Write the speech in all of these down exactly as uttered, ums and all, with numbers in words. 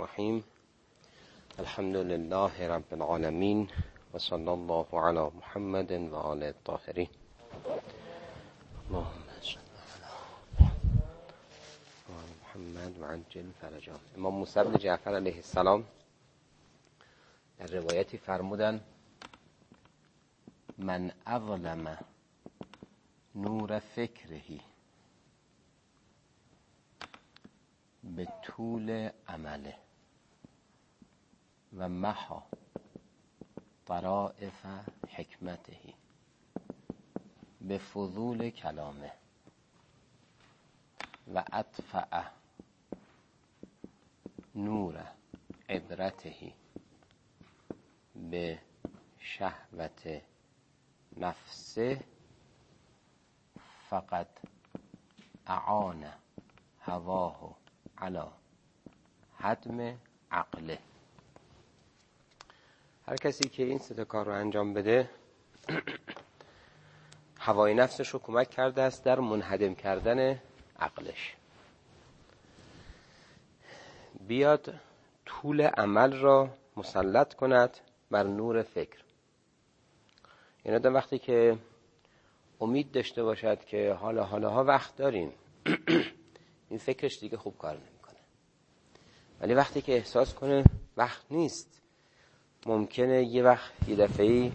الرحیم. الحمد لله رب العالمین و صلی الله علی محمد و آل الطاهرین. اللهم صل علی محمد و عجل فرجهم. امام موسی بن جعفر علیه السلام در روایتی فرمودن من اظلم نور فکرهی به طول عمله و محا طرائف حکمته به فضول کلامه و اطفأ نور عبرته به شهوت نفسه فقط اعان هواه علی هدم عقله. هر کسی که این سه تا کار رو انجام بده هوای نفسش رو کمک کرده است در منهدم کردن عقلش. بیاد طول عمل را مسلط کند بر نور فکر. یعنی آدم وقتی که امید داشته باشد که حالا حالا ها وقت داریم این فکرش دیگه خوب کار نمیکنه، ولی وقتی که احساس کنه وقت نیست، ممکنه یه وقت یه دفعه‌ای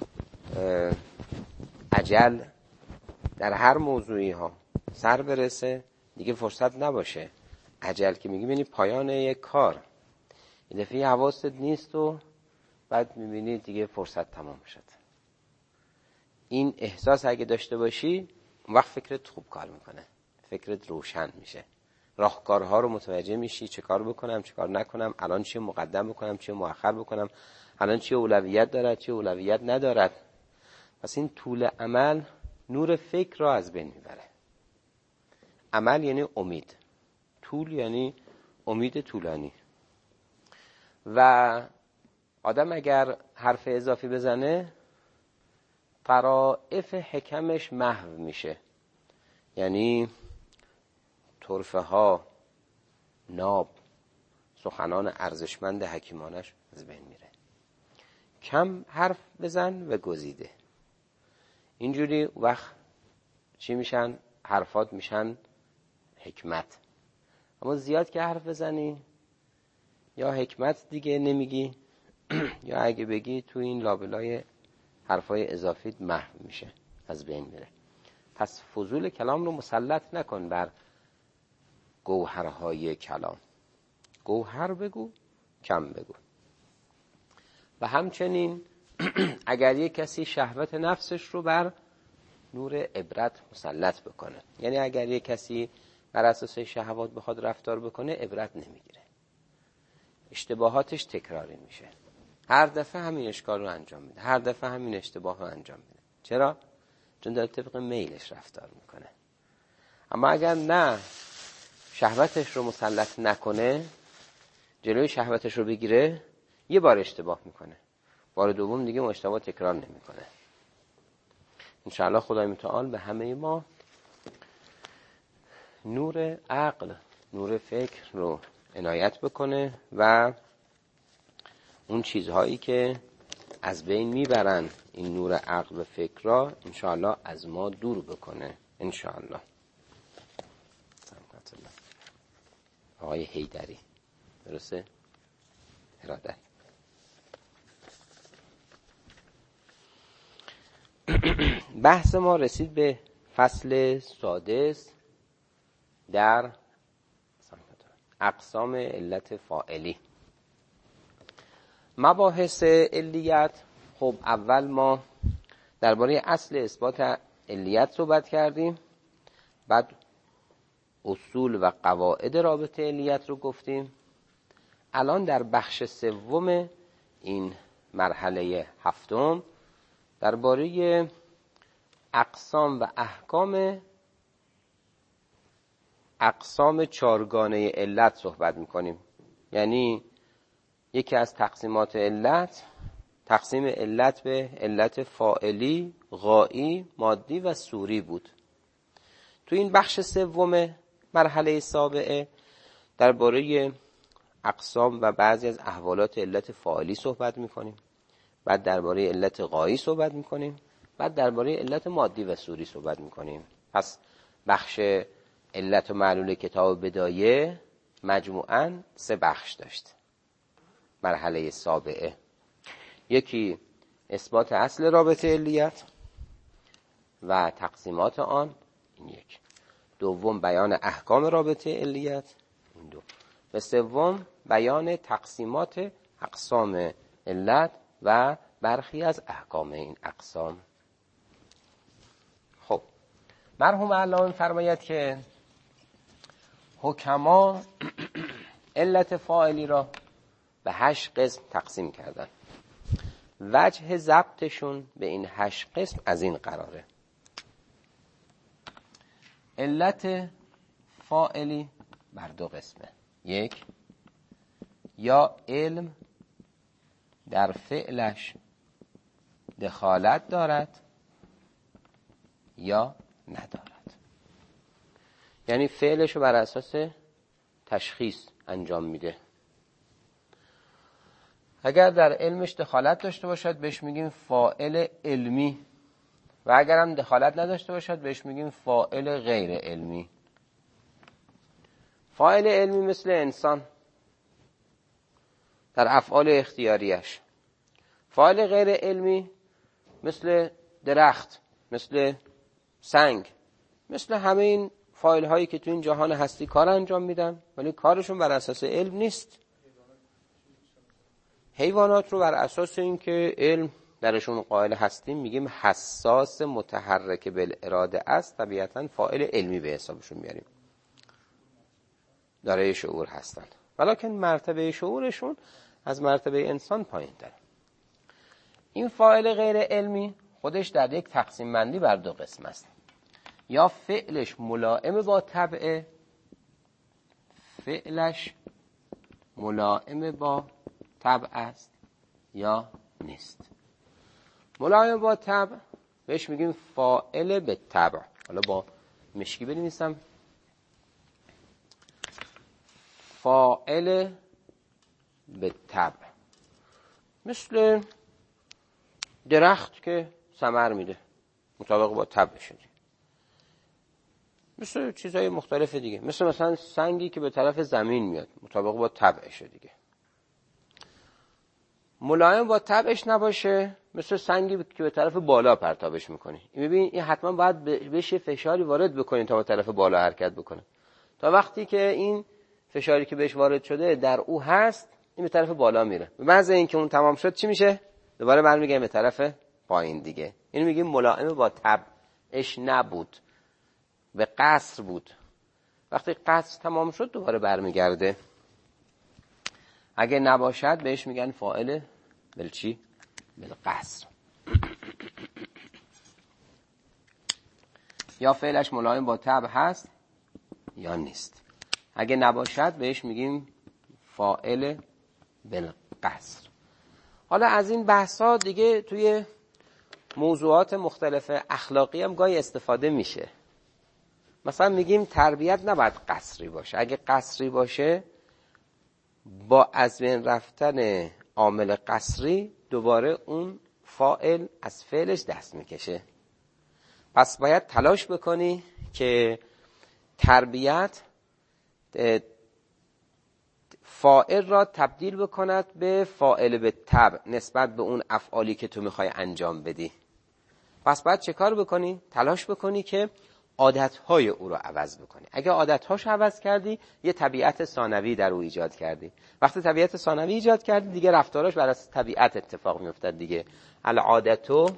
اجل در هر موضوعی ها سر برسه، دیگه فرصت نباشه. اجل که میگی ببینی پایان یک کار، یه دفعه‌ای حواست نیست و بعد میبینی دیگه فرصت تمام شد. این احساس اگه داشته باشی اون وقت فکرت خوب کار میکنه، فکرت روشن میشه، راهکارها رو متوجه میشی، چه کار بکنم چه کار نکنم، الان چی مقدم بکنم چی مؤخر بکنم، الان چی اولویت دارد چی اولویت ندارد. پس این طول عمل نور فکر را از بین میبره. عمل یعنی امید، طول یعنی امید طولانی. و آدم اگر حرف اضافی بزنه طرائف حکمش محو میشه، یعنی طرفه ها، ناب، سخنان ارزشمند حکیمانش از بین میره. کم حرف بزن و گزیده. اینجوری وقت چی میشن؟ حرفات میشن حکمت. اما زیاد که حرف بزنی یا حکمت دیگه نمیگی یا اگه بگی تو این لابلای حرفای اضافی محو میشه، از بین میره. پس فضول کلام رو مسلط نکن بر گوهرهای کلام. گوهر بگو، کم بگو. و همچنین اگر یک کسی شهوت نفسش رو بر نور عبرت مسلط بکنه، یعنی اگر یک کسی بر اساس شهوات بخواد رفتار بکنه عبرت نمیگیره، اشتباهاتش تکراری میشه، هر دفعه همین اشکال رو انجام میده، هر دفعه همین اشتباه رو انجام میده. چرا؟ چون داره طبق میلش رفتار میکنه. اما اگر نه شهوتش رو مسلط نکنه، جلوی شهوتش رو بگیره، یه بار اشتباه میکنه، بار دوم دیگه اون اشتباه تکرار نمیکنه. انشاءالله خدای متعال به همه ما نور عقل، نور فکر رو عنایت بکنه و اون چیزهایی که از بین میبرن این نور عقل و فکر را انشاءالله از ما دور بکنه. انشاءالله. آقای حیدری، درسته؟ ارادت. بحث ما رسید به فصل سادس در اقسام علت فاعلی. مباحث علیت. خب اول ما درباره اصل اثبات علیت صحبت کردیم، بعد اصول و قواعد رابطه علیت رو گفتیم. الان در بخش سوم این مرحله هفتم درباره اقسام و احکام اقسام چارگانه علت صحبت میکنیم. یعنی یکی از تقسیمات علت تقسیم علت به علت فاعلی، غایی، مادی و صوری بود. تو این بخش سوم مرحله سابعه درباره اقسام و بعضی از احوالات علت فاعلی صحبت میکنیم، بعد درباره علت غایی صحبت میکنیم، بعد درباره علت مادی و صوری صحبت میکنیم. پس بخش علت و معلول کتاب بدایه مجموعاً سه بخش داشت. مرحله سابعه، یکی اثبات اصل رابطه علیت و تقسیمات آن، این یک. دوم بیان احکام رابطه علیت، این دو. و سوم بیان تقسیمات اقسام علت و برخی از احکام این اقسام. خب مرحوم علامه فرماید که حکما علت فاعلی را به هشت قسم تقسیم کردن. وجه ضبطشون به این هشت قسم از این قراره: علت فاعلی بر دو قسمه. یک، یا علم در فعلش دخالت دارد یا ندارد، یعنی فعلش رو بر اساس تشخیص انجام میده. اگر در علمش دخالت داشته باشد بهش میگیم فاعل علمی، و اگر هم دخالت نداشته باشد بهش میگیم فاعل غیر علمی. فاعل علمی مثل انسان در افعال اختیاریش، فاعل غیر علمی مثل درخت، مثل سنگ، مثل همه این فاعل هایی که تو این جهان هستی کار انجام میدن ولی کارشون بر اساس علم نیست. حیوانات رو بر اساس اینکه علم درشون قائل هستیم میگیم حساس متحرک بالاراده است، طبیعتاً فاعل علمی به حسابشون میاریم، دارای شعور هستن، ولکن مرتبه شعورشون از مرتبه انسان پایین تره. این فاعل غیر علمی خودش در یک تقسیم بندی بر دو قسم است: یا فعلش ملائم با طبع، فعلش ملائم با طبع است یا نیست. ملائم با طبع بهش میگیم فاعل به طبع. حالا با مشکی بنویسم: فاعل به طبع، مثل درخت که ثمر میده مطابق با طبع شده، مثل چیزهای مختلف دیگه، مثل مثلا سنگی که به طرف زمین میاد مطابق با طبعش دیگه. ملایم با طبعش نباشه مثل سنگی که به طرف بالا پرتابش میکنی. این ببین این حتما باید بهش فشاری وارد بکنین تا به طرف بالا حرکت بکنه. تا وقتی که این فشاری که بهش وارد شده در او هست این به طرف بالا میره. به محض اینکه اون تمام شد چی میشه؟ دوباره برمیگرده به طرف پایین دیگه. اینو میگیم ملائم با طبعش نبود، به قصر بود. وقتی قصر تمام شد دوباره برمیگرده. اگه نباشد بهش میگن فاعل بل چی؟ بل قصر. یا فعلش ملائم با طبع هست یا نیست. اگه نباشد بهش میگیم فاعل بل قصر. حالا از این بحثا دیگه توی موضوعات مختلف اخلاقی هم گاهی استفاده میشه. مثلا میگیم تربیت نباید قصری باشه. اگه قصری باشه با از بین رفتن عامل قصری دوباره اون فاعل از فعلش دست میکشه. پس باید تلاش بکنی که تربیت فاعل را تبدیل بکند به فاعل به طبع نسبت به اون افعالی که تو میخوای انجام بدی. پس باید چه کار بکنی؟ تلاش بکنی که عادتهای او رو عوض بکنی. اگه عادتهاش عوض کردی یه طبیعت ثانوی در او ایجاد کردی. وقتی طبیعت ثانوی ایجاد کردی دیگه رفتاراش بر اساس طبیعت اتفاق میافتاد دیگه. العادتو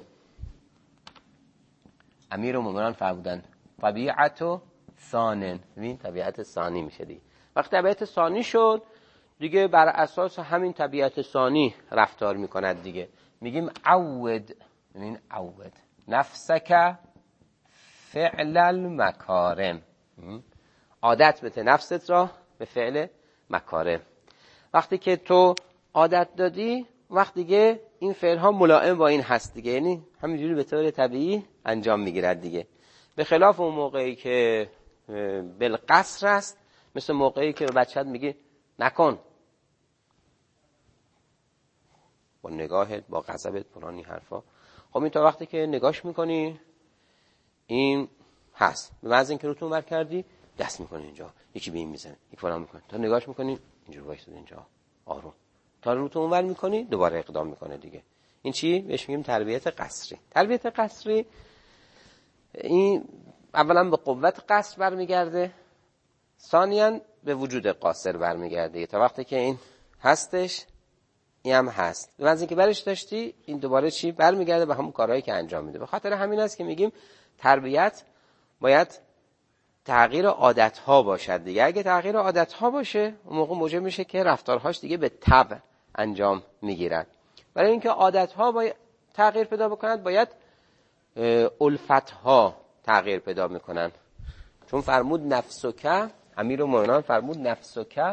امیرالمومنین فرمودن طبیعتو ثانن، ببین طبیعت ثانی میشه دیگه. وقتی طبیعت ثانی شد دیگه بر اساس همین طبیعت ثانی رفتار میکند دیگه. میگیم عود، ببین عود نفسک فعل المکارم، عادت بده نفست را به فعل مکارم. وقتی که تو عادت دادی وقت دیگه این فعل ها ملائم با این هست دیگه، یعنی همینجوری به طور طبیعی انجام میگیرد دیگه. به خلاف اون موقعی که بالقصر است، مثل موقعی که به بچت میگی نکن، با نگاهت، با غضبت، فلانی حرفا. خب این تا وقتی که نگاش میکنی این هست، به محض اینکه روتون ور کردی دست میکنه اینجا، یکی به این میزنه، یکی فلان میکنه، تا نگاش میکنی اینجوری وایساده اینجا آروم، تا روتون ور میکنی دوباره اقدام میکنه دیگه. این چی؟ بهش میگیم تربیت قسری. تربیت قسری این اولا به قوت قصر برمیگرده، ثانیاً به وجود قاصر برمیگرده. تا وقتی که این هستش این هم هست، به از اینکه برش داشتی این دوباره چی برمیگرده به همون کارهایی که انجام میده. به خاطر همین است که میگیم تربیت باید تغییر عادت‌ها باشد دیگه. اگه تغییر عادت‌ها باشه اون موقع موجب میشه که رفتارهاش دیگه به طبع انجام میگیرن. برای اینکه عادت‌ها باید تغییر پیدا بکنند باید الفت‌ها تغییر پیدا میکنن. چون فرمود نفسک، امیرالمومنین فرمود نفسک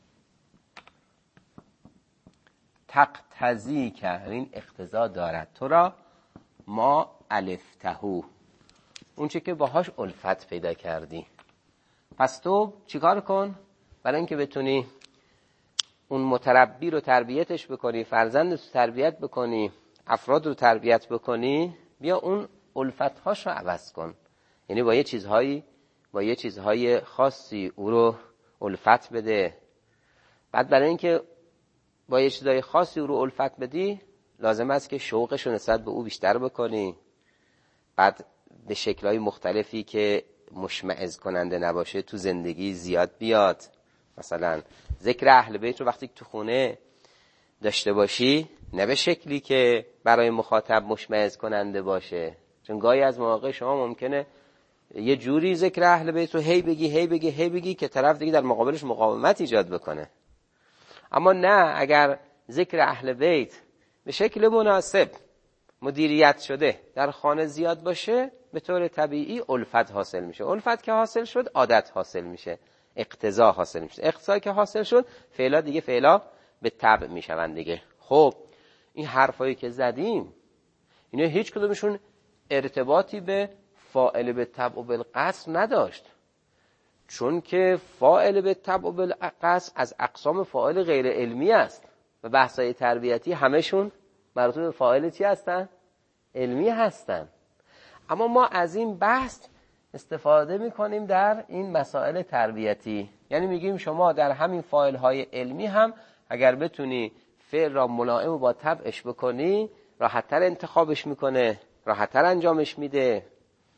تقتضی که این اقتضا دارد تو را ما الفتهو، اون چی که باهاش الفت پیدا کردی. پس تو چیکار کن؟ برای اینکه بتونی اون متربی رو تربیتش بکنی، فرزند رو تربیت بکنی، افراد رو تربیت بکنی، بیا اون الفت‌هاش رو عوض کن. یعنی با یه چیزهایی با یه چیزهای خاصی او رو الفت بده. بعد برای اینکه با یه چیزهای خاصی او رو الفت بدی لازم است که شوقش رو نسبت به او بیشتر بکنی. بعد به شکل‌های مختلفی که مشمئز کننده نباشه تو زندگی زیاد بیاد. مثلا ذکر اهل بیت رو وقتی تو خونه داشته باشی نه به شکلی که برای مخاطب مشمئز کننده باشه، چون گاهی از مواقع شما ممکنه یه جوری ذکر اهل بیت رو هی بگی هی بگی هی بگی که طرف دیگه در مقابلش مقاومت ایجاد بکنه. اما نه، اگر ذکر اهل بیت به شکل مناسب مدیریت شده در خانه زیاد باشه به طور طبیعی الفت حاصل میشه. الفت که حاصل شد عادت حاصل میشه، اقتضا حاصل میشه. اقتضا که حاصل شد فعلا دیگه فعلا به طبع میشون دیگه. خب این حرفایی که زدیم اینا هیچ کدومشون ارتباطی به فاعل به طبع و بالقصر نداشت، چون که فاعل به طبع و بالقصر از اقسام فاعل غیر علمی است و بحثای تربیتی همشون مربوط به فاعل چی هستن؟ علمی هستن. اما ما از این بحث استفاده میکنیم در این مسائل تربیتی. یعنی میگیم شما در همین فاعل های علمی هم اگر بتونی فعل را ملائم با طبعش بکنی راحت‌تر انتخابش میکنه، راحت‌تر انجامش میده،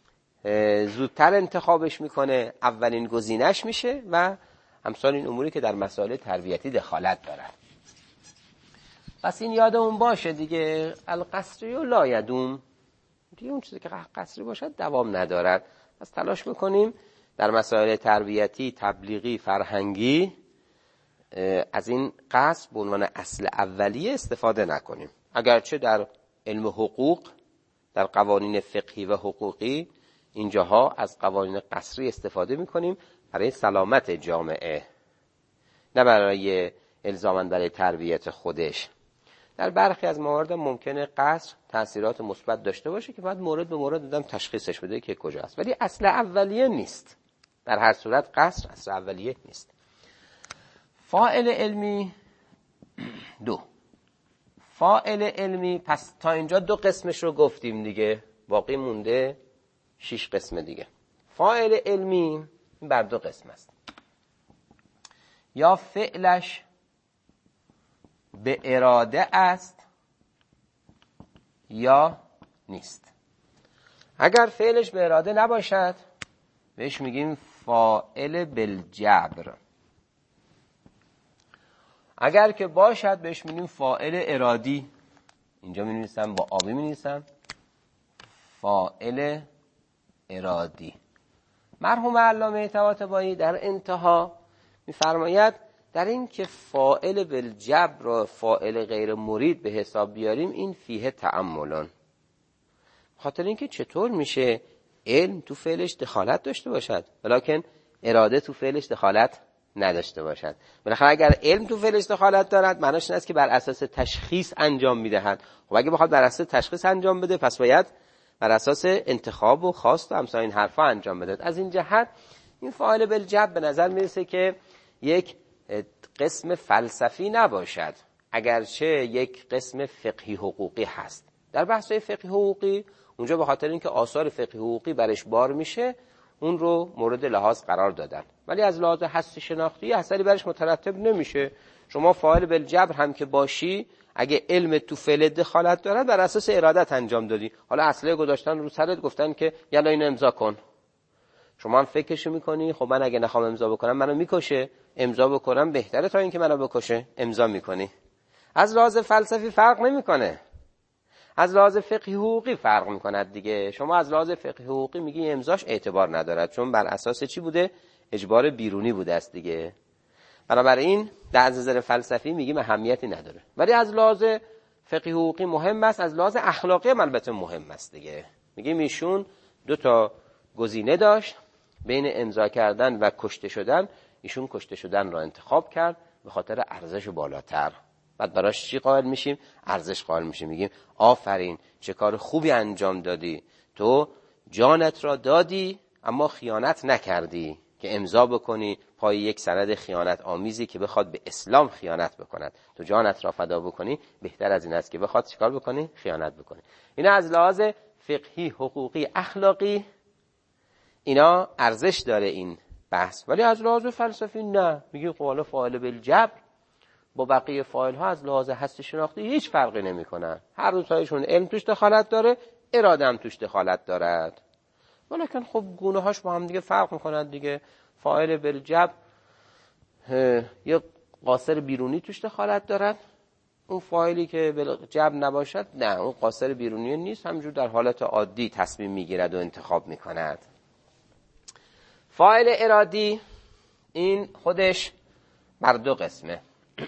زودتر انتخابش میکنه، اولین گزینش میشه و امثال این اموری که در مسائل تربیتی دخالت دارن. پس این یادمون باشه دیگه، القصری و لا یدوم، دیگه اون چیزی که قصری باشد دوام ندارد. پس تلاش میکنیم در مسائل تربیتی، تبلیغی، فرهنگی از این قصر به عنوان اصل اولیه استفاده نکنیم. اگرچه در علم حقوق، در قوانین فقهی و حقوقی اینجاها از قوانین قصری استفاده میکنیم برای سلامت جامعه، نه برای الزاماً برای تربیت خودش. در برخی از موارد ممکنه قصر تأثیرات مثبت داشته باشه که بعد مورد به مورد دادم تشخیصش بده که کجاست، ولی اصل اولیه نیست. در هر صورت قصر اصل اولیه نیست. فاعل علمی دو. فاعل علمی، پس تا اینجا دو قسمش رو گفتیم دیگه، باقی مونده شش قسم دیگه. فاعل علمی بر دو قسم است، یا فعلش به اراده است یا نیست. اگر فعلش به اراده نباشد بهش میگیم فاعل بالجبر، اگر که باشد بهش میگیم فاعل ارادی. اینجا می نویسم با آبی می نویسم فاعل ارادی. مرحوم علامه طباطبایی در انتها میفرماید در این که فاعل بالجبر و فاعل غیر مرید به حساب بیاریم این فیه تأملان. خاطر اینکه چطور میشه علم تو فعلش دخالت داشته باشد ولکن اراده تو فعلش دخالت نداشته باشد. بالاخره اگر علم تو فعلش دخالت دارد معناش این است که بر اساس تشخیص انجام میدهد. خب اگه بخواد بر اساس تشخیص انجام بده پس باید بر اساس انتخاب و خواست و امثال این حرفا انجام بده. از این جهت این فاعل بالجبر به نظر میرسه که یک قسم فلسفی نباشد، اگرچه یک قسم فقهی حقوقی هست. در بحث‌های فقهی حقوقی اونجا به خاطر اینکه آثار فقهی حقوقی برش بار میشه اون رو مورد لحاظ قرار دادن، ولی از لحاظ حسی شناختی اثری برش مترتب نمیشه. شما فاعل بالجبر هم که باشی، اگه علم تو فعل دخالت دارد بر اساس ارادت انجام دادی. حالا اصله گذاشتن رو سرت، گفتن که یلا اینو امضا کن، شما هم فکرشو میکنی خب من اگه نخوام امضا بکنم منو میکشه، امضا بکنم بهتره تا اینکه منو بکشه، امضا میکنی. از لحاظ فلسفی فرق نمیکنه، از لحاظ فقهی حقوقی فرق میکند دیگه. شما از لحاظ فقهی حقوقی میگی امضاش اعتبار ندارد، چون بر اساس چی بوده؟ اجبار بیرونی بوده است دیگه. بنابراین در از نظر فلسفی میگیم اهمیتی نداره، ولی از لحاظ فقهی حقوقی مهم است، از لحاظ اخلاقی هم البته مهم است دیگه. میگیم ایشون دو تا گزینه داشت بین امضا کردن و کشته شدن، ایشون کشته شدن را انتخاب کرد به خاطر ارزش بالاتر. بعد براش چی قائل میشیم؟ ارزش قائل میشیم، میگیم آفرین چه کار خوبی انجام دادی، تو جانت را دادی اما خیانت نکردی که امضا بکنی پای یک سند خیانت آمیزی که بخواد به اسلام خیانت بکند. تو جانت را فدا بکنی، بهتر از این است که بخواد چیکار بکنی؟ خیانت بکنی. اینا از لحاظ فقهی، حقوقی، اخلاقی اینا ارزش داره این بحث، ولی از لحاظ فلسفی نه. میگه قول فاعل بالجبر با بقیه فاعل ها از لحاظ حس شناختی هیچ فرقی نمیکنن. هر دو تایشون علم توش دخالت داره، اراده هم توش دخالت دارد، ولیکن خب گونه هاش با هم دیگه فرق میکنن دیگه. فاعل بالجبر یه قاصر بیرونی توش دخالت دارد، اون فاعلی که بالجبر نباشد نه، اون قاصر بیرونی نیست، همینجور در حالت عادی تصمیم میگیرد و انتخاب میکند. فاعل ارادی این خودش بر دو قسمه.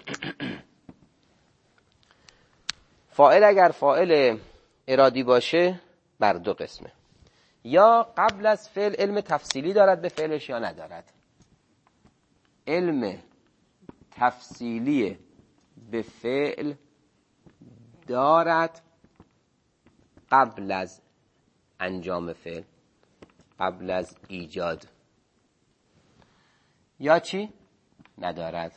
فاعل اگر فاعل ارادی باشه بر دو قسمه، یا قبل از فعل علم تفصیلی دارد به فعلش یا ندارد. علم تفصیلی به فعل دارد قبل از انجام فعل، قبل از ایجاد، یا چی؟ ندارد.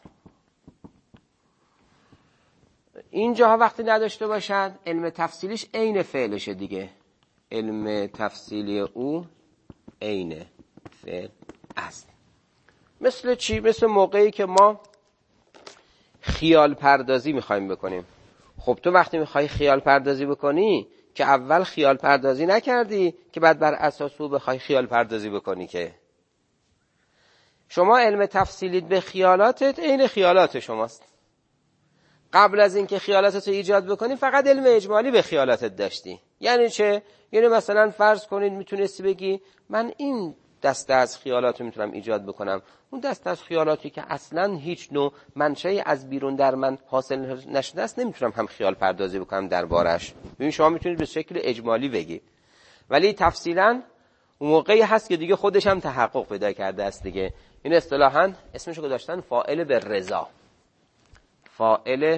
اینجاها وقتی نداشته باشد علم تفصیلیش عین فعلشه دیگه، علم تفصیلی او عین فعل است. مثل چی؟ مثل موقعی که ما خیال پردازی میخوایم بکنیم. خب تو وقتی میخوای خیال پردازی بکنی که اول خیال پردازی نکردی که بعد بر اساس او بخوای خیال پردازی بکنی، که شما علم تفصیلیت به خیالاتت عین خیالات شماست. قبل از اینکه خیالاتت رو ایجاد بکنی فقط علم اجمالی به خیالاتت داشتی. یعنی چه؟ یعنی مثلا فرض کنید میتونستی بگی من این دسته از خیالات رو میتونم ایجاد بکنم، اون دسته از خیالاتی که اصلا هیچ نوع منشأی از بیرون در من حاصل نشده است نمیتونم هم خیال پردازی بکنم دربارش. ببین شما میتونید به شکل اجمالی بگی، ولی تفصیلا اون موقعی هست که دیگه خودش هم تحقق پیدا کرده است دیگه. این اصطلاحاً اسمشو گذاشتن فاعل بالرضا. فاعل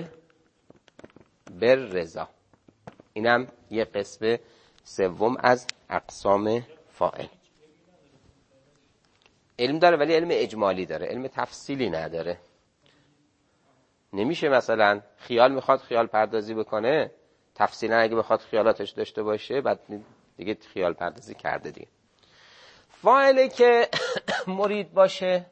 بالرضا اینم یه قسم سوم از اقسام فاعل. علم داره ولی علم اجمالی داره، علم تفصیلی نداره. نمیشه مثلا خیال میخواد خیال پردازی بکنه، تفصیلا اگه بخواد خیالاتش داشته باشه بعد دیگه خیال پردازی کرده دیگه. فاعلی که مرید باشه،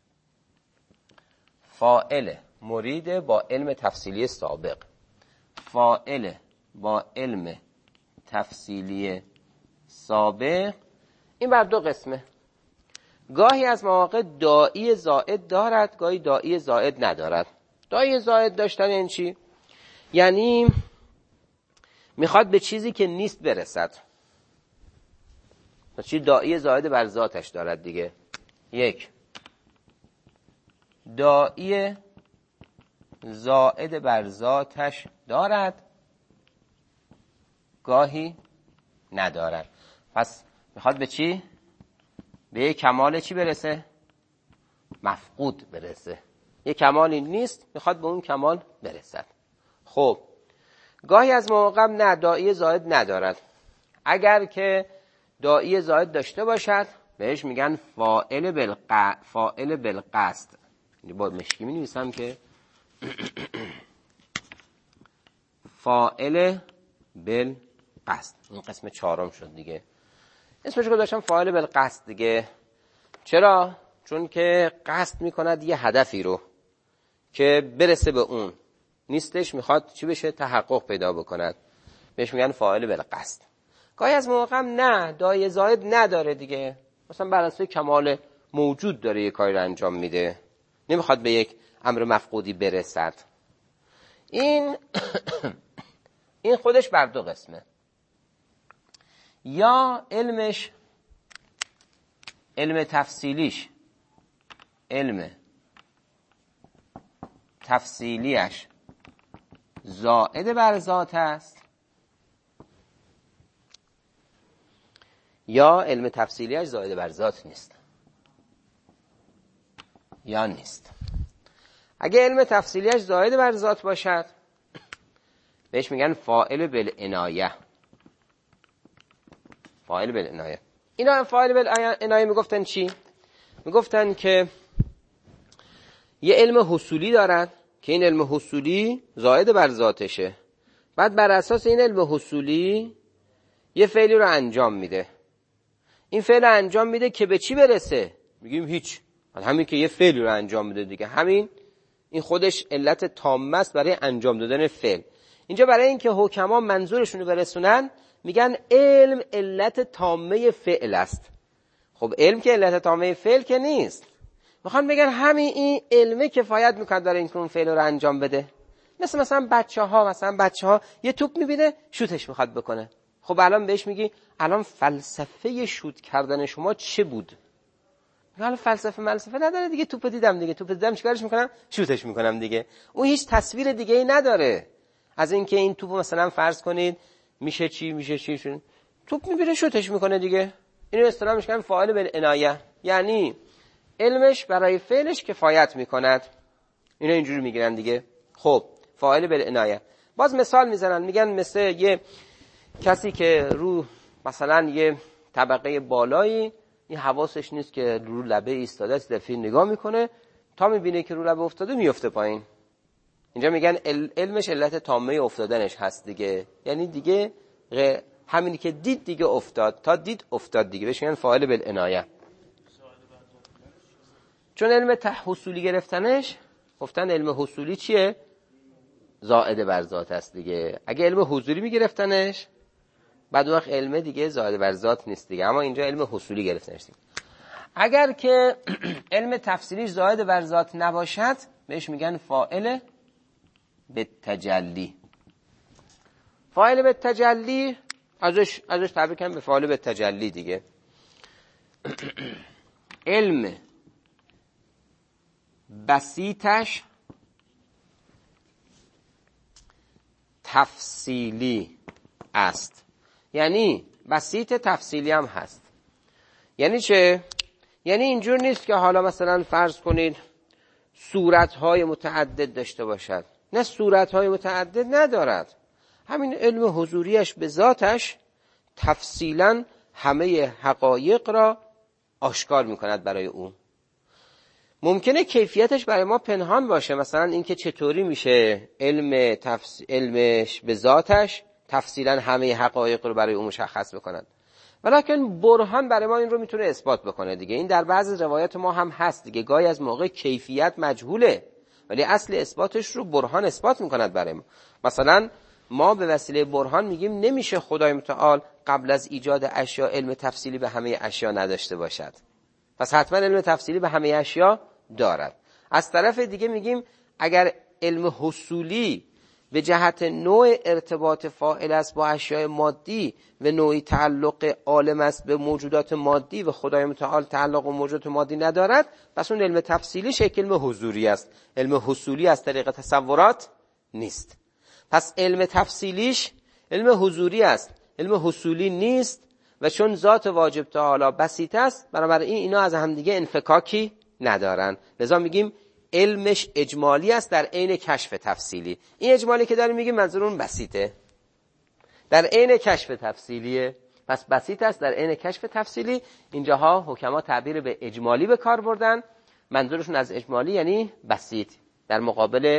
فاعل مرید با علم تفصیلی سابق، فاعل با علم تفصیلی سابق، این بر دو قسمه. گاهی از مواقع داعی زائد دارد، گاهی داعی زائد ندارد. داعی زائد داشتن این چی؟ یعنی میخواد به چیزی که نیست برسد. چی داعی زائد بر ذاتش دارد دیگه؟ یک، داعی زائد بر ذاتش دارد، گاهی ندارد. پس میخواد به چی؟ به یک کمال چی برسه؟ مفقود برسه. یک کمالی نیست، میخواد به اون کمال برسد. خب گاهی از مواقع نه، داعی زائد ندارد. اگر که داعی زائد داشته باشد بهش میگن فاعل بالق فاعل بالقصد. با مشکی می نویسم که فاعل بالقصد. این قسم چهارم شد دیگه. اسمش رو گذاشتم فاعل بالقصد دیگه. چرا؟ چون که قصد میکند یه هدفی رو که برسه به اون نیستش، میخواد چی بشه؟ تحقق پیدا بکند. بهش میگن فاعل بالقصد. گاهی از موقع هم نه، دایه زائد نداره دیگه، مثلا بر اساس کمال موجود داره یه کاری رو انجام میده، نمیخواد به یک امر مفقودی برسد. این این خودش بر دو قسمه. یا علمش، علم تفصیلیش، علم تفصیلیش زائد بر ذات است، یا علم تفصیلیش زائد بر ذات نیست، یا نیست. اگه علم تفصیلیش زائد بر ذات باشد بهش میگن فاعل بالعنایه. فاعل بالعنایه. اینا فاعل بالعنایه میگفتن چی؟ میگفتن که یه علم حصولی دارن که این علم حصولی زائد بر ذاتشه، بعد بر اساس این علم حصولی یه فعلی رو انجام میده. این فعل انجام میده که به چی برسه؟ میگیم هیچ، همین که یه فعلی رو انجام میده دیگه، همین این خودش علت تامه است برای انجام دادن فعل. اینجا برای اینکه حکما منظورشون رو برسونن میگن علم علت تامه فعل است. خب علم که علت تامه فعل که نیست، میخوان بگن همین این علمه کفایت میکنه داره این که اون فعل رو انجام بده. مثل مثلا بچه ها مثلا بچه ها یه توپ میبینه شوتش میخواد بکنه، خب الان بهش میگی الان فلسفه شوت کردن شما چه بود؟ حالا فلسفه ملسفه نداره دیگه، توپ دیدم دیگه، توپ دیدم چیکارش میکنم؟ شوتش میکنم دیگه. اون هیچ تصویر دیگه ای نداره از اینکه این توپ مثلا فرض کنید میشه چی میشه چی شون. توپ میبره شوتش میکنه دیگه. اینو اصطلاح میگن فاعل بالعنایه، یعنی علمش برای فعلش کفایت میکند. اینا اینجوری میگیرن دیگه. خب فاعل بالعنایه. باز مثال میزنن، میگن مثل یه کسی که رو مثلا یه طبقه بالایی این حواسش نیست که رو لبه ایستاده است، دفعه نگاه میکنه تا میبینه که رو لبه افتاده میفته پایین. اینجا میگن علمش علت تامه افتادنش هست دیگه، یعنی دیگه همینی که دید دیگه افتاد، تا دید افتاد دیگه، بهش میگن فاعل بالعنایه. چون علم حصولی گرفتنش گفتن علم حصولی چیه؟ زائد بر ذات است دیگه. اگه علم حضوری میگرفتنش بعد وقت علم دیگه زائد بر ذات نیست دیگه، اما اینجا علم حصولی گرفتنش دیگه. اگر که علم تفصیلیش زائد بر ذات نباشد بهش میگن فاعل بالتجلی. فاعل بالتجلی ازش ازش تعبیر کنیم به فاعل بالتجلی دیگه. علم بسیطش تفصیلی است، یعنی بسیط تفصیلی هم هست. یعنی چه؟ یعنی اینجور نیست که حالا مثلا فرض کنید صورتهای متعدد داشته باشد، نه صورتهای متعدد ندارد، همین علم حضوریش به ذاتش تفصیلا همه حقایق را آشکار میکند برای او. ممکنه کیفیتش برای ما پنهان باشه، مثلا اینکه چطوری میشه علم تفس... علمش به ذاتش تفصیلا همه حقایق رو برای او مشخص بکنن، ولیکن برهان برای ما این رو میتونه اثبات بکنه دیگه. این در بعضی روایات ما هم هست دیگه، گاهی از موقع کیفیت مجهوله ولی اصل اثباتش رو برهان اثبات میکند برای ما. مثلا ما به وسیله برهان میگیم نمیشه خدای متعال قبل از ایجاد اشیا علم تفصیلی به همه اشیا نداشته باشد، پس حتما علم تفصیلی به همه اشیا دارد. از طرف دیگه میگیم اگر علم حصولی به جهت نوع ارتباط فاعل است با اشیاء مادی و نوعی تعلق عالم است به موجودات مادی و خدای متعال تعلق و موجودات مادی ندارد، پس اون علم تفصیلی شکل علم حضوری است. علم حصولی از طریق تصورات نیست. پس علم تفصیلیش علم حضوری است، علم حصولی نیست، و چون ذات واجب تعالی بسیط است بنابراین اینا از هم دیگه انفکاکی ندارن، لذا میگیم علمش اجمالی است در عین کشف تفصیلی. این اجمالی که داریم میگیم منظور اون بسیطه، در عین کشف تفصیلیه، پس بسیط است در عین کشف تفصیلی. اینجاها حکما تعبیر به اجمالی به کار بردن، منظورشون از اجمالی یعنی بسیط در مقابل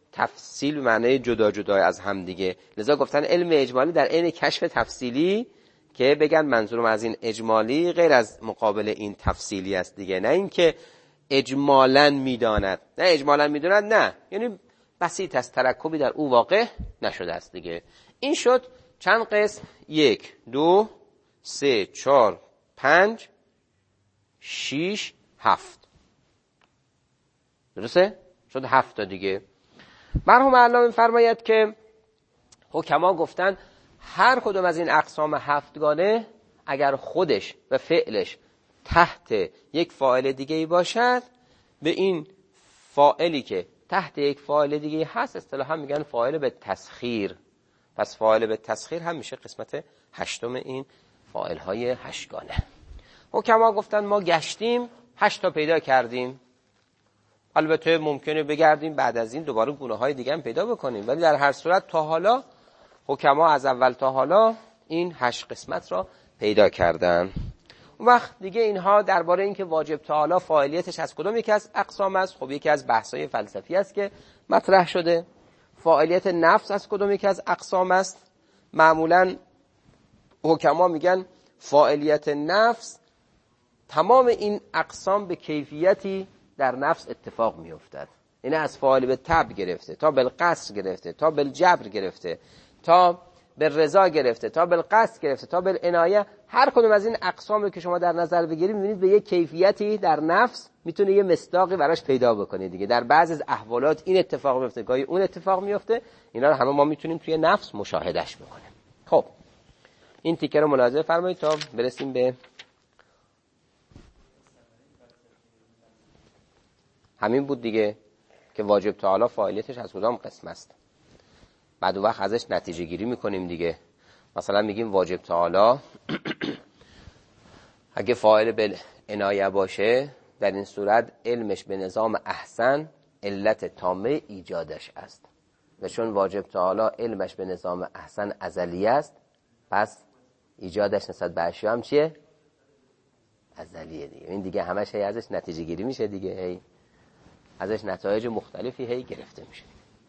تفصیل به معنی جدا جدا از هم دیگه. لذا گفتن علم اجمالی در عین کشف تفصیلی، که بگن منظورم از این اجمالی غیر از مقابل این تفصیلی است دیگه. نه اینکه اجمالاً میداند، نه اجمالاً میداند، نه، یعنی بسیط از ترکبی در او واقع نشده است دیگه. این شد چند قسم؟ یک، دو، سه، چهار، پنج، شیش، هفت. درسته؟ شد هفت تا دیگه. مرحوم علامه می‌فرماید که حکما گفتن هر کدوم از این اقسام هفتگانه اگر خودش و فعلش تحت یک فاعل دیگه ای باشد، به این فاعلی که تحت یک فاعل دیگه هست اصطلاحا میگن فاعل به تسخیر. پس فاعل به تسخیر هم میشه قسمت هشتم این فاعل های هشتگانه. حکما گفتن ما گشتیم هشت تا پیدا کردیم. البته ممکنه بگردیم بعد از این دوباره گونه های دیگه هم پیدا بکنیم، ولی در هر صورت تا حالا حکما از اول تا حالا این هشت قسمت را پیدا کردن. اون وقت دیگه اینها درباره اینکه واجب تعالی فاعلیتش از کدوم یکی از اقسام است، خب یکی از بحث‌های فلسفی است که مطرح شده. فاعلیت نفس از کدوم یکی از اقسام است؟ معمولاً حکما میگن فاعلیت نفس، تمام این اقسام به کیفیتی در نفس اتفاق میافتد. این از فاعل به تبع گرفته تا بالقصر گرفته تا بالجبر گرفته تا بالرضا گرفته تا بالقصد گرفته تا بالعنایه، هر کدوم از این اقسامی که شما در نظر بگیرید می‌بینید به یک کیفیتی در نفس میتونه یه مصداقی براش پیدا بکنه دیگه. در بعضی از احوالات این اتفاق میفته، گاهی اون اتفاق میفته. اینا رو همه ما میتونیم توی نفس مشاهدهش بکنیم. خب این تیکه رو ملاحظه فرمایید تا برسیم به همین بود دیگه، که واجب تعالی فاعلیتش از کدام قسم است. بعد وقت ازش نتیجه گیری میکنیم دیگه. مثلا میگیم واجب تعالی اگه فاعل به عنایه باشه، در این صورت علمش به نظام احسن علت تامه ایجادش است، و چون واجب تعالی علمش به نظام احسن ازلی است، پس ایجادش نسبت به اشیا هم چیه؟ ازلیه دیگه. این دیگه همش هی ازش نتیجه گیری میشه دیگه، هی ازش نتایج مختلفی هی گرفته میشه.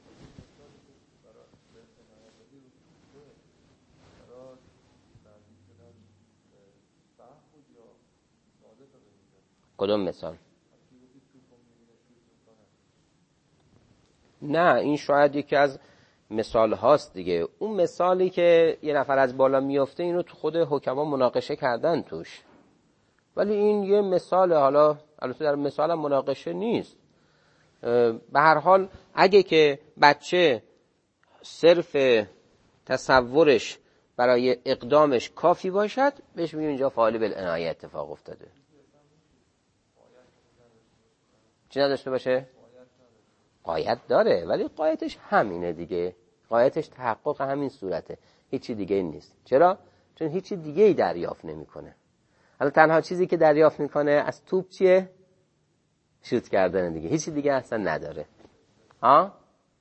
کدوم مثال؟ نه این شاید یکی از مثال هاست دیگه. اون مثالی که یه نفر از بالا میفته اینو تو خود حکما مناقشه کردن توش، ولی این یه مثال. حالا البته در مثال هم مناقشه نیست. به هر حال اگه که بچه صرف تصورش برای اقدامش کافی باشد، بهش میگیم اینجا فاعل بالعنایه اتفاق افتاده. چی نداشته باشه؟ قایت داره، ولی قایتش همینه دیگه. قایتش تحقق همین صورته، هیچی دیگه نیست. چرا؟ چون هیچی دیگه ای دریافت نمیکنه. حالا تنها چیزی که دریافت میکنه از توپ چیه؟ شوت کردن دیگه. هیچی دیگه اصلا نداره. ها؟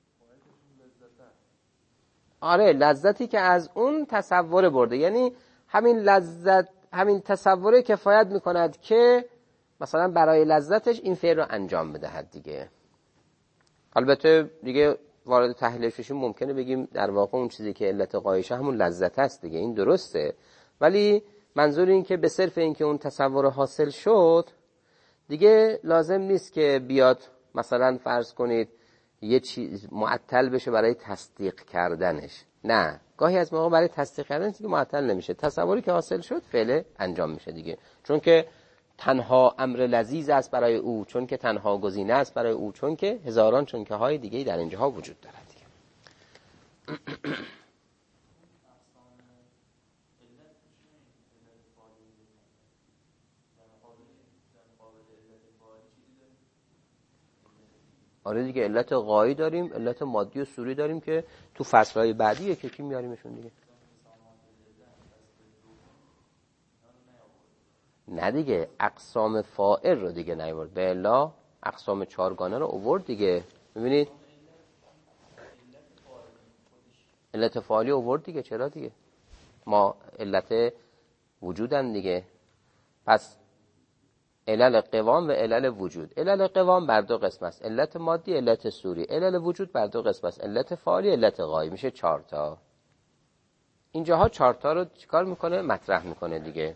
آره، لذتی که از اون تصور برده. یعنی همین لذت، همین تصوره کفایت میکند که مثلا برای لذتش این فعل رو انجام بدهد دیگه. البته دیگه وارد تحلیلش بشیم ممکنه بگیم در واقع اون چیزی که علت قایشه همون لذت است دیگه. این درسته، ولی منظور این که به صرف این که اون تصور حاصل شد دیگه لازم نیست که بیاد مثلا فرض کنید یه چیز معطل بشه برای تصدیق کردنش. نه، گاهی از موقع برای تصدیق کردنش دیگه معطل نمیشه. تصوری که حاصل شد فعل انجام میشه دیگه، چون که تنها امر لذیذ است برای او، چون که تنها گزینه است برای او، چون که هزاران چون که های دیگه در اینجاها وجود دارد دیگه. آره دیگه، علت غایی داریم، علت مادی و صوری داریم که تو فصلهای بعدی یکی یکی میاریمشون دیگه. نه دیگه، اقسام فاعل رو دیگه نیورد، به الا اقسام چارگانه رو آورد دیگه. ببینید علت فاعلی آورد دیگه. چرا دیگه؟ ما علت وجودن دیگه. پس علل قوام و علل وجود. علل قوام بر دو قسم است، علت مادی، علت صوری. علل وجود بر دو قسم است، علت فعالی، علت غایی. میشه چهار تا. اینجاها چهار تا رو چیکار میکنه؟ مطرح میکنه دیگه.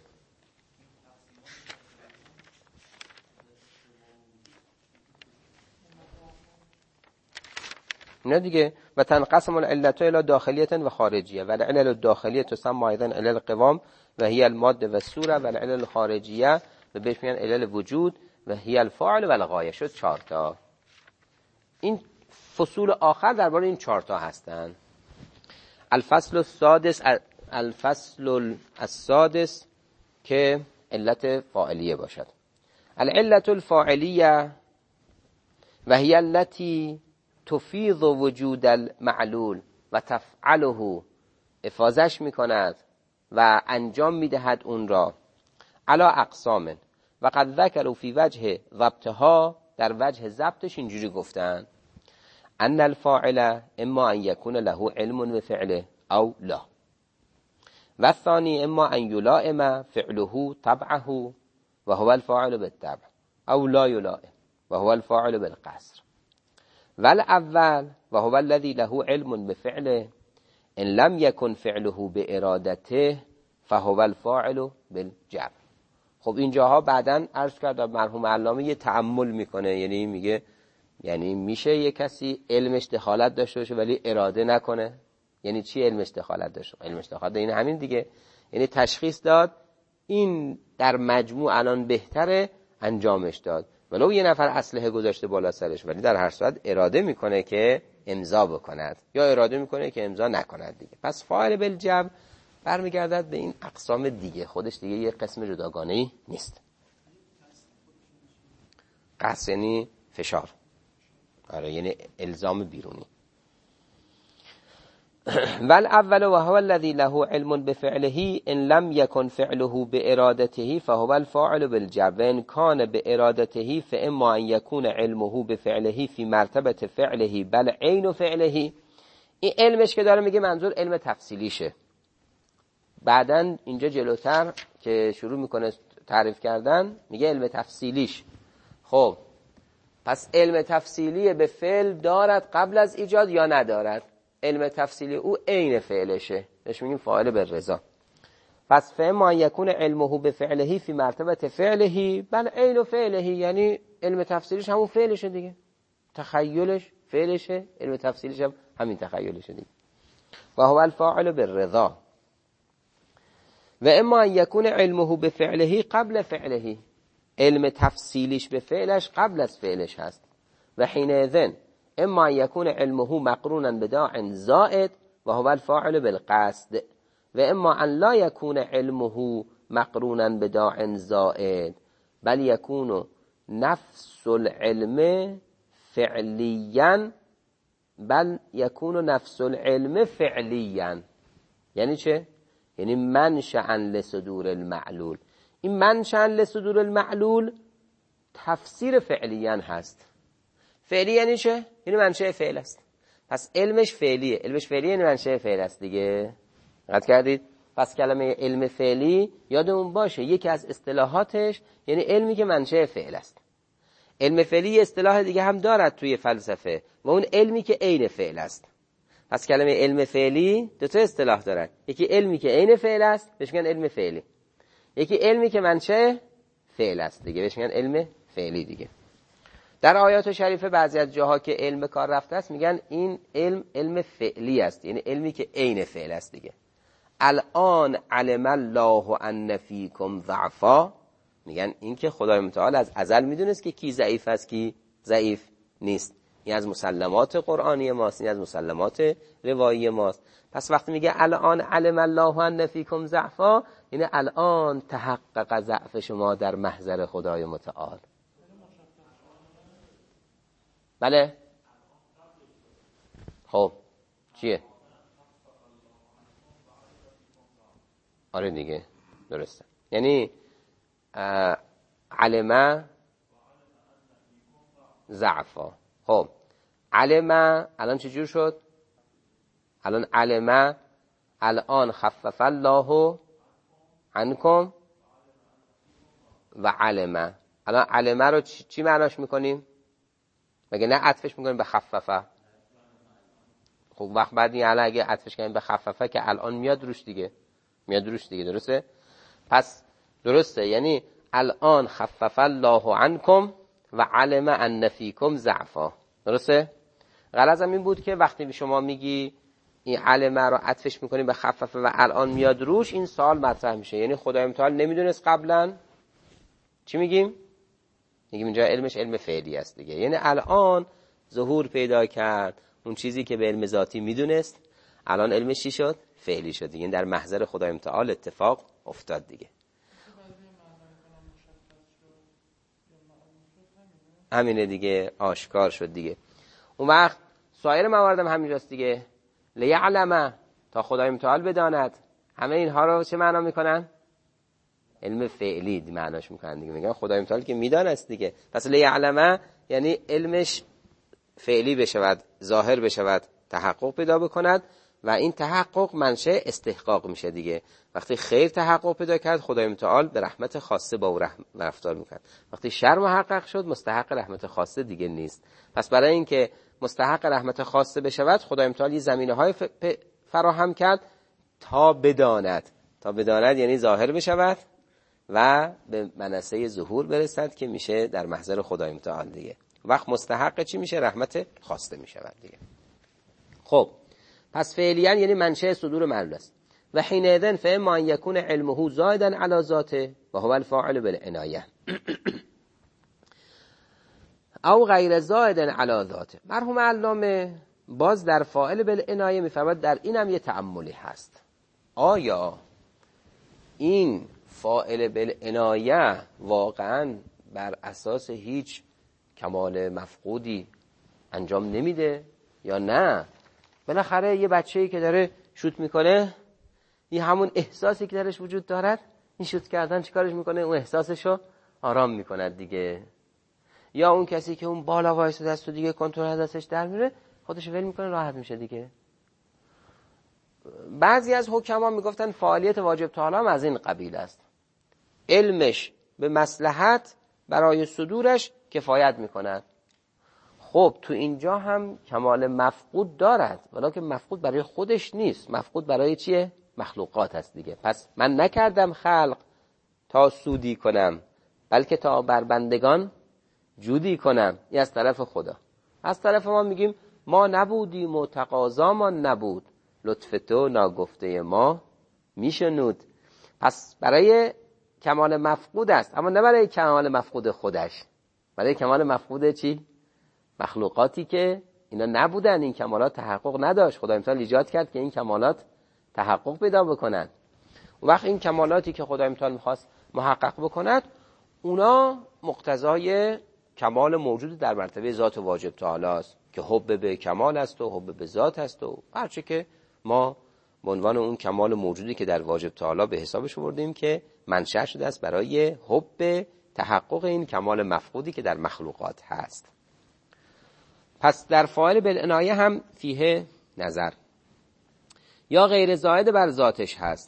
نه دیگه. و تنقسم العلت الى داخلیه و خارجیه و العلل الداخلیه تسمى ايضا علل قوام و هي الماده و الصوره و العلل الخارجیه و بهش میگن علل وجود و هي الفاعل و الغایه. شد چهار تا. این فصول آخر درباره این چهار تا هستن. الفصل السادس الفصل السادس که علت فاعلیه باشد. العلت الفاعلیه و هي التي تفیض وجود المعلول و تفعله، افاضش میکند و انجام میدهد اون را. علی اقسام و قد ذکروا فی وجه ضبطها، در وجه ضبطش اینجوری گفتن ان الفاعل اما ان یکون له علم بفعله او لا، و الثانی اما ان یلائم فعله طبعه و هو الفاعل بالطبع او لا یلائم و هو الفاعل بالقصر، والاول و هو الذي له علم بفعله ان لم يكن فعله بارادته فهو الفاعل بالجبر. خب اینجاها بعدن عرض کردم مرحوم علامه یه تأمل میکنه، یعنی میگه یعنی میشه یه کسی علمش دخالت داشته باشه ولی اراده نکنه. یعنی چی علمش دخالت داشته؟ علمش دخالت این همین دیگه، یعنی تشخیص داد این در مجموع الان بهتره انجامش داد، ولو یه نفر اسلحه گذاشته بالا سرش ولی در هر صورت اراده میکنه که امضا بکند یا اراده میکنه که امضا نکند دیگه. پس فاعل بالجبر برمیگردد به این اقسام دیگه، خودش دیگه یه قسم جداگانه‌ای نیست. قصد یعنی فشار، آره یعنی الزام بیرونی. والاول و هو الذي له علم بفعله ان لم يكن فعله بارادته فهو الفاعل بالجبر وان كان بارادته فاما ان يكون علمه بفعله في مرتبه فعله بل عین فعله. این علمش که داره میگه منظور علم تفصیلیشه. بعدن اینجا جلوتر که شروع میکنه تعریف کردن میگه علم تفصیلیش. خب پس علم تفصیلی به فعل دارد قبل از ایجاد یا ندارد؟ علم تفصیلی او عین فعلشه، بهش میگیم فاعل بالرضا. پس فاما یکون علمه بفعله فی مرتبه فعله بل عین فعله، یعنی علم تفصیلیش همون فعلشه دیگه، تخیلش فعلشه، علم تفصیلیش هم همین تخیلشه دیگه. و هو الفاعل بالرضا. و اما ان یکون علمه بفعله قبل فعله، علم تفصیلیش به فعلش قبل از فعلش هست. و حینئذ اما ان یکون علمه مقرونا بداع زائد و هو الفاعل بالقصد و اما ان لا یکون علمه مقرونا بداع زائد بل یکون نفس العلم فعلیا بل یکون نفس العلم فعلیا. یعنی چه؟ یعنی منشأ لصدور المعلول. این منشأ لصدور المعلول تفسیر فعلیا هست. فعلی یعنی چه؟ یعنی منشأ فعل است. پس علمش فعلیه، علمش فعلیه یعنی منشأ فعل است دیگه. دقت کردید؟ پس کلمه علم فعلی یادمون باشه یکی از اصطلاحاتش یعنی علمی که منشأ فعل است. علم فعلی اصطلاح دیگه هم دارد توی فلسفه و اون علمی که عین فعل است. پس کلمه علم فعلی دو تا اصطلاح دارد، یکی علمی که عین فعل است بهش میگن علم فعلی، یکی علمی که منشأ فعل است دیگه بهش میگن علم فعلی دیگه. در آیات شریفه بعضی از جاها که علم کار رفته است میگن این علم علم فعلی است، یعنی علمی که عین فعل است دیگه. الان علم الله ان فیکم ضعفا، میگن این که خدای متعال از ازل میدونست که کی ضعیف است کی ضعیف نیست. این از مسلمات قرآنی ماست، این از مسلمات روایی ماست. پس وقتی میگه الان علم الله ان فیکم ضعفا، یعنی الان تحقق ضعف شما در محضر خدای متعال. بله خب چیه؟ آره دیگه درسته، یعنی علم ضعفا. خب علم الان چجور شد؟ الان علم الان خفف الله عنکم و علم الان علمه رو چی, چی معناش میکنیم؟ مگه نه عطفش میکنیم به خففه؟ خب وقت بعد این الان اگه عطفش کنیم به خففه که الان میاد روش دیگه، میاد روش دیگه، درسته؟ پس درسته، یعنی الان خفف الله عنکم و علم ان فیکم ضعفا، درسته؟ غرضم این بود که وقتی شما میگی این علمه رو عطفش میکنیم به خففه و الان میاد روش، این سوال مطرح میشه، یعنی خدای متعال نمیدونست قبلا؟ چی میگیم؟ میگیم اینجا علمش علم فعلی است دیگه، یعنی الان ظهور پیدا کرد اون چیزی که به علم ذاتی میدونست، الان علمش چی شد؟ فعلی شد دیگه، در محضر خدای متعال اتفاق افتاد دیگه. همینه دیگه، آشکار شد دیگه. اون وقت سایر موارد هم همینجاست دیگه، لیعلم، تا خدای متعال بداند. همه اینها رو چه معنا میکنن؟ علم فعلی معناش میکنن دیگه، میگن خدای متعال که میدانست دیگه، پس لیعلم یعنی علمش فعلی بشود، ظاهر بشود، تحقق پیدا بکند و این تحقق منشأ استحقاق میشه دیگه. وقتی خیر تحقق پیدا کرد خدای متعال به رحمت خاصه با او رحم رفتار میکرد، وقتی شر محقق شد مستحق رحمت خاصه دیگه نیست. پس برای اینکه مستحق رحمت خاصه بشود خدای متعال یه زمینه‌های فراهم کرد تا بداند، تا بداند یعنی ظاهر بشود و به منصه ظهور برسد که میشه در محضر خدای متعال دیگه. وقت مستحق چی میشه؟ رحمت خاصه میشود دیگه. خب پس فعلیاً یعنی منشأ صدور معلول است. و حینئذ فاما ان یکون علمه زائدا علی ذاته و هو الفاعل بالعنایه او غیر زائد علی ذاته. مرحوم علامه باز در فاعل بالعنایه میفرماد در اینم یه تأملی هست. آیا این فاعل بالعنایه واقعاً بر اساس هیچ کمال مفقودی انجام نمیده یا نه؟ بالاخره یه بچه‌ای که داره شوت میکنه، این همون احساسی که درش وجود دارد، این شوت کردن چیکارش میکنه؟ اون احساسشو آرام میکنه دیگه. یا اون کسی که اون بالا وایساده است و دیگه کنترل از دستش در میره، خودش ول میکنه، راحت میشه دیگه. بعضی از حکما میگفتن فعالیت واجب تعالی هم از این قبیل است، علمش به مصلحت برای صدورش کفایت میکند. خب تو اینجا هم کمال مفقود دارد، ولکن مفقود برای خودش نیست، مفقود برای چیه؟ مخلوقات هست دیگه. پس من نکردم خلق تا سودی کنم، بلکه تا بر بندگان جودی کنم. این از طرف خدا. از طرف ما میگیم ما نبودیم و تقاضا ما نبود، لطف تو ناگفته ما میشنود. پس برای کمال مفقود است، اما نه برای کمال مفقود خودش، برای کمال مفقود چی؟ مخلوقاتی که اینا نبودن، این کمالات تحقق نداشت، خدای متعال ایجاد کرد که این کمالات تحقق پیدا بکنن. اون وقت این کمالاتی که خدای متعال میخواست محقق بکند، اونا مقتضای کمال موجود در مرتبه ذات واجب تعالی است که حب به کمال است و حب به ذات است و هرچه که ما به عنوان اون کمال موجودی که در واجب تعالی به حسابش آوردیم که منشأ شده است برای حب تحقق این کمال مفقودی که در مخلوقات هست. پس در فاعل بالعنایه هم فیه نظر، یا غیر زائد بر ذاتش هست.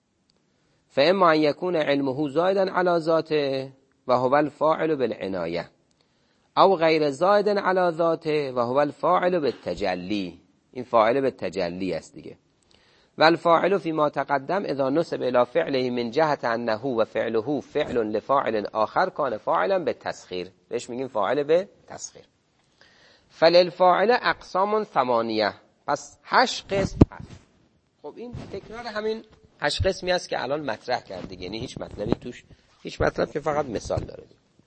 فاما ان یکون علمه زائدا علی ذاته و هو الفاعل بالعنایه او غیر زائد علی ذاته و هو الفاعل بالتجلی. این فاعل بالتجلی است دیگه. و الفاعل فيما تقدم اذا نسب الى فعله من جهت انه و فعله فعل لفاعل آخر کان فاعلا بالتسخیر. بهش میگیم فاعل به تسخیر. فللفاعل اقسام ثمانیه، پس هشت قسم هست. خب این تکرار همین هشت قسمی است که الان مطرح کرد، یعنی هیچ مطلبی توش، هیچ مطلب که فقط مثال داره.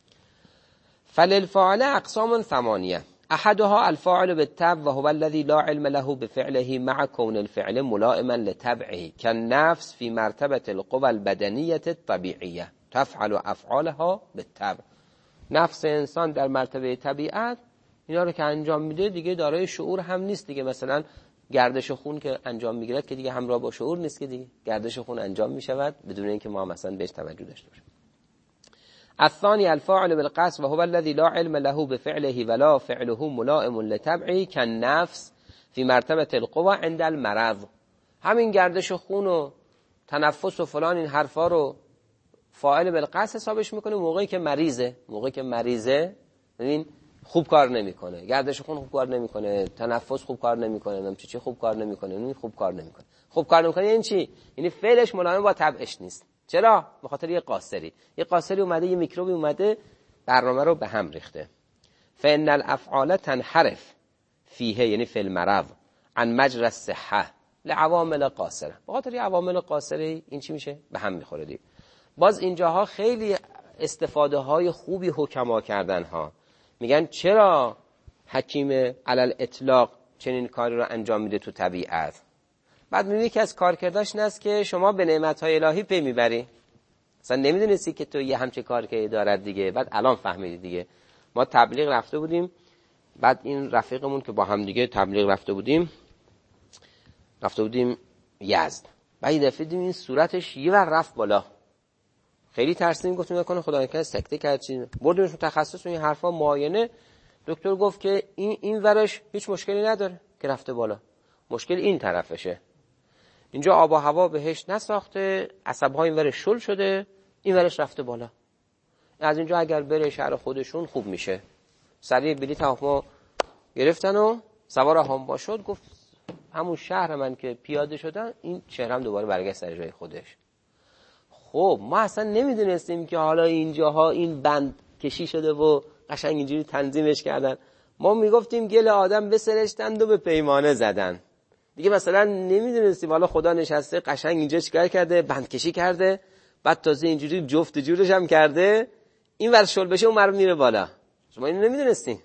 فللفاعل اقسام ثمانیه احدها الفاعل بالتبع و هو الذي لا علم له بفعله مع كون الفعل ملائما لتبعه كالنفس في مرتبة القوى البدنية الطبيعية تفعل افعالها بالتبع. نفس انسان در مرتبه طبیعت اینا رو که انجام میده دیگه دارای شعور هم نیست دیگه. مثلا گردش خون که انجام میگیرد که دیگه همراه با شعور نیست که دیگه گردش خون انجام میشود بدون اینکه ما مثلا بهش توجه داشته باشیم. الثاني الفاعل بالقصد وهو الذي لا علم له بفعله ولا فعله ملائم لتبعه كالنفس في مرتبة القوى عند المرض. همین گردش خون و تنفس و فلان این حرفا رو فاعل بالقصد حسابش میکنه موقعی که مریضه. موقعی که مریضه ببین خوب کار نمیکنه، گردش خون خوب کار نمیکنه، تنفس خوب کار نمیکنه، نمیدونم چی چی خوب کار نمیکنه، این خوب کار نمیکنه. خوب کار نمیکنه این چی؟ یعنی فعلش ملایم با طبعش نیست. چرا؟ به خاطر یه قاصری. یه قاصری اومده، یه میکروبی اومده برنامه رو به هم ریخته. فان الافعال تنحرف فیه، یعنی فی المرض، عن مجرى الصحه لعوامل قاصره. به خاطر یه عوامل قاصره این چی میشه؟ به هم میخوره دیگه. باز اینجاها خیلی استفاده های خوبی حکما کردن ها. میگن چرا حکیم علل اطلاق چنین کاری رو انجام میده تو طبیعت؟ بعد میگه که از کارکرداش این است که شما به نعمت‌های الهی پی میبری. اصلا نمیدونستی که تو یه همچه کارکردی دارد دیگه. بعد الان فهمیدی دیگه. ما تبلیغ رفته بودیم، بعد این رفیقمون که با هم دیگه تبلیغ رفته بودیم رفته بودیم یزد، بعد یه دفعه دیدیم این صورتش یه ور رفت بالا. خیلی ترسیدیم، گفتیم نکنه خدای نکنه سکته کرد چی. بردیمش متخصص و این حرفا معاینه. دکتر گفت که این این ورش هیچ مشکلی نداره که رفته بالا، مشکل این طرفشه. اینجا آب و هوا بهش نساخته، عصب‌های این ورش شل شده، این ورش رفته بالا. از اینجا اگر بره شهر خودشون خوب میشه. سریع بلیط هواپیما گرفتن و سوار هامبا شد. گفت همون شهر من که پیاده شدن این شهرم دوباره برگشت سر جای خودش. خب ما اصلا نمیدونستیم که حالا اینجاها این بند کشی شده و قشنگ اینجوری تنظیمش کردن. ما میگفتیم گل آدم بسرشتند و به پیمانه زدن دیگه. مثلا نمیدونستیم حالا خدا نشسته قشنگ اینجا چیکار کرده، بند کشی کرده، بعد تازه اینجوری جفت جورش هم کرده، این ور شل بشه اون مرد میره بالا. شما اینو نمیدونستین.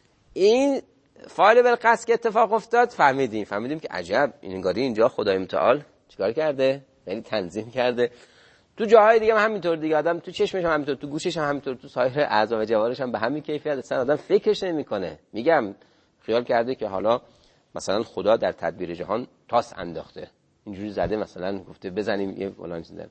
این فاعل بالقصد که اتفاق افتاد فهمیدیم فهمیدیم که عجب این انگاری اینجا خدای متعال چیکار کرده، یعنی تنظیم کرده. تو جاهای دیگه هم همینطور دیگه، آدم تو چشمش هم همینطور، تو گوشش هم همینطور، تو سایر اعضا و جوارش هم به همین کیفیت. اصلا آدم فکرش نمیکنه. میگم خیال کرده که حالا مثلا خدا در تدبیر جهان تاس انداخته، اینجوری زده مثلا گفته بزنیم یه فلان چیز.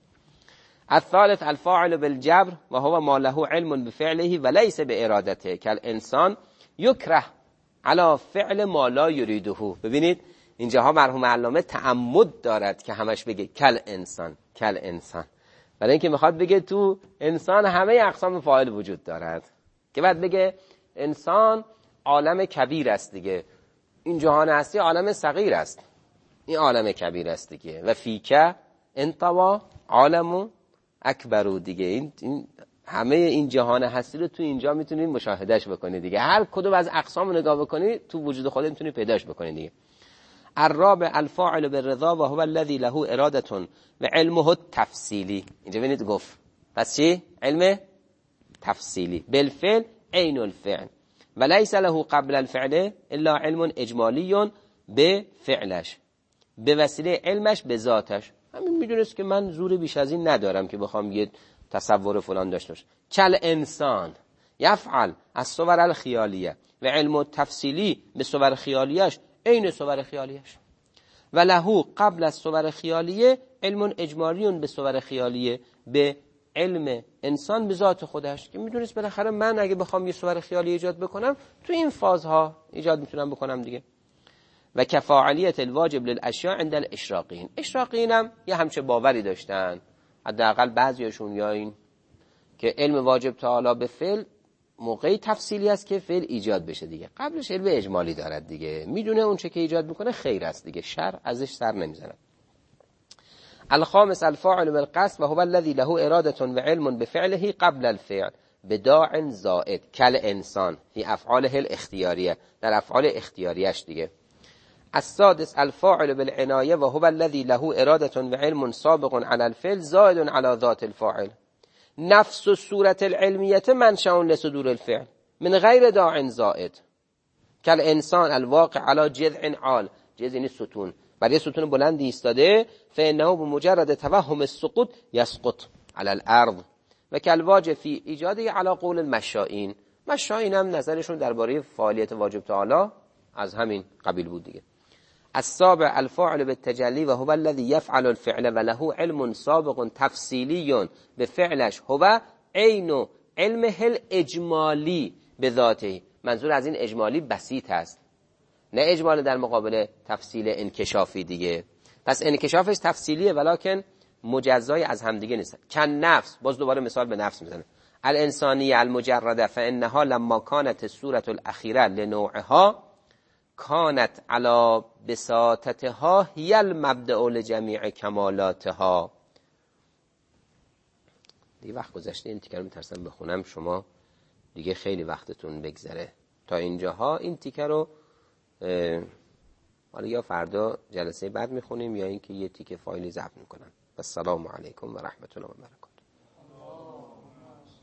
الثالث الفاعل بالجبر و هو ما له علم بفعله وليس بارادته كالانسان يكره على فعل ما لا يريده. ببینید اینجاها مرحوم علامه تعمد دارد که همش بگه کل انسان کل انسان، برای اینکه میخواد بگه تو انسان همه اقسام فاعل وجود دارد، که بعد بگه انسان عالم کبیر است دیگه. این جهان هستی عالم صغیر است، این عالم کبیر است دیگه. و فیکه انطوا عالم اکبر دیگه. این, این همه این جهان هستی رو تو اینجا میتونید مشاهدهش بکنید دیگه. هر کدوم از اقسام نگاه بکنید تو وجود خودت میتونید پیداش بکنید دیگه. الرابع الفاعل بالرضا و هو الذي له اراده و علمه التفصیلی. اینجا ببینید گفت پس چی؟ علم تفصیلی. بالفعل عین الفعل و لیس له قبل الفعل الا علم اجمالی به فعلش، به وسیله علمش به ذاتش. همین میدونست که من زور بیش از این ندارم که بخوام یه تصور فلان داشته باشم. کل انسان یفعل از صور الخیالیه و علم التفصیلی به صور خیالیش عین صور خیالیش. و له قبل از صور خیالیه علم اجمالی به صور خیالیه به علم انسان به ذات خودش، که میدونست بالاخره من اگه بخوام یه صور خیالی ایجاد بکنم تو این فازها ایجاد میتونم بکنم دیگه. و کفاعلیت الواجب للاشیاء عند الاشراقین. اشراقین هم یه همچه باوری داشتن، حداقل بعضیاشون، یا این که علم واجب تعالی به فعل موقعی تفصیلی است که فعل ایجاد بشه دیگه، قبلش علم اجمالی دارد دیگه، میدونه اون چه که ایجاد میکنه خیر است دیگه، شر ازش سر نمیزنه. الخامس الفاعل بالقصد و هو الذي له اراده و علم بفعله قبل الفعل بداع زائد کل انسان فی افعاله الاختیاریه، در افعال اختیاریش دیگه. السادس الفاعل بالعنایه و هو الذي له اراده و علم سابق على الفعل زائد على ذات الفاعل. نفس الصورة العلمية منشأ لصدور الفعل من غير داع زائد كالإنسان الواقع على جذع عال. جذع یعنی ستون، برای ستون بلندی ایستاده، فإنه بمجرد توهم السقوط يسقط على الأرض و كالواجب في ایجاده على قول المشائین. مشائین هم نظرشون درباره فعالیت واجب تعالی از همین قبیل بود دیگه. السابع الفاعل بالتجلی و هو الذي يفعل الفعل و له علم سابق تفصیلی به فعلش هو عین علمه الاجمالی به ذاته. منظور از این اجمالی بسیط است، نه اجمال در مقابل تفصیل انکشافی دیگه. پس انکشافش تفصیلیه ولکن مجزای از همدیگه نیستن. کن نفس، باز دوباره مثال به نفس میزنه، الانسانی المجرده فانها لما كانت الصوره الاخیره لنوعها كانت على بساطتها هي المبدأ لجمیع کمالاتها. دیگه وقت گذشته، این تیکه رو میترسم بخونم شما دیگه خیلی وقتتون بگذره. تا اینجاها این تیکه رو حالا یا فردا جلسه بعد میخونیم یا اینکه یه تیکه فایلی ضبط میکنم. السلام علیکم و رحمت الله و برکاته.